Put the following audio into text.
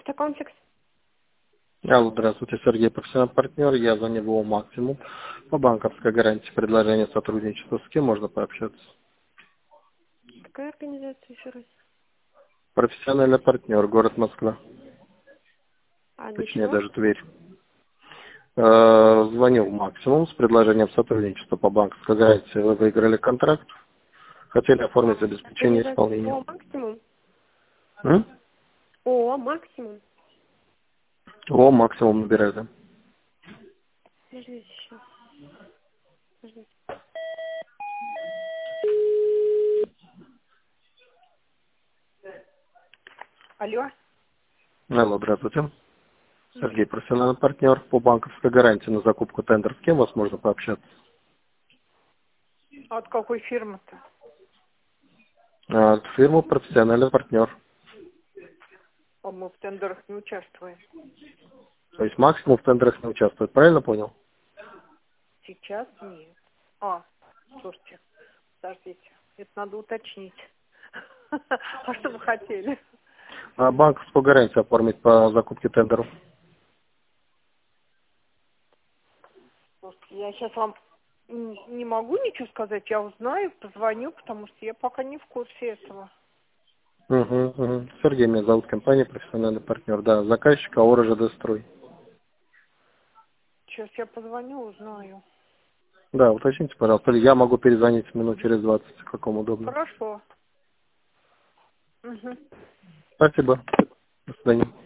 Это комплекс. Алло, здравствуйте, Сергей, профессиональный партнер. Я звоню в ООО «Максимум». По банковской гарантии предложение сотрудничества. С кем можно пообщаться? Какая организация еще раз? Профессиональный партнер, город Москва. А для Точнее, чего? даже Тверь. Звоню в «Максимум» с предложением сотрудничества по банковской гарантии. Вы выиграли контракт. Хотели оформить обеспечение Организация исполнения. ООО «Максимум». М? ООО «Максимум». ООО «Максимум» набираю, да. Подождите сейчас. Подождите. Алло. Алло, здравствуйте. Сергей, профессиональный партнер по банковской гарантии на закупку тендер. С кем вас можно пообщаться? А от какой фирмы-то? Фирма «Профессиональный партнер». А мы в тендерах не участвуем. То есть «Максимум» в тендерах не участвует. Правильно понял? Сейчас нет. А, слушайте, подождите. Это надо уточнить. А что вы хотели? Банковскую гарантию оформить по закупке тендеров. Слушайте, я сейчас вам не могу ничего сказать. Я узнаю, позвоню, потому что я пока не в курсе этого. Угу. Сергей меня зовут, компания «Профессиональный партнер». Да, заказчик АО «РЖД Строй». Сейчас я позвоню, узнаю. Да, уточните, пожалуйста. Или я могу перезвонить минут через 20, как вам удобно. Хорошо. Угу. Спасибо. До свидания.